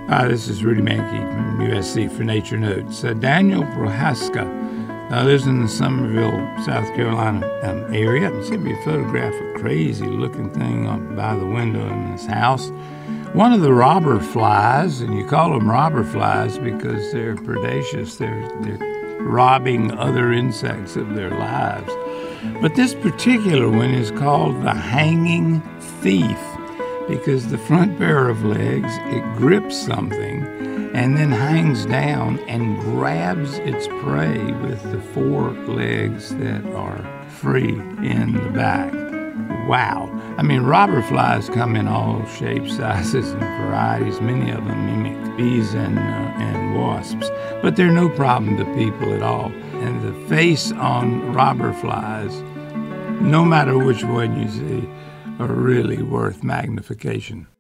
Hi, this is Rudy Mankey from USC for Nature Notes. Daniel Prohaska lives in the Summerville, South Carolina area. You see me a photograph of a crazy-looking thing up by the window in his house. One of the robber flies, and you call them robber flies because they're predaceous. They're robbing other insects of their lives. But this particular one is called the hanging thief, because the front pair of legs, it grips something and then hangs down and grabs its prey with the four legs that are free in the back. Wow. I mean, robber flies come in all shapes, sizes, and varieties. Many of them mimic bees and wasps, but they're no problem to people at all. And the face on robber flies, no matter which one you see, are really worth magnification.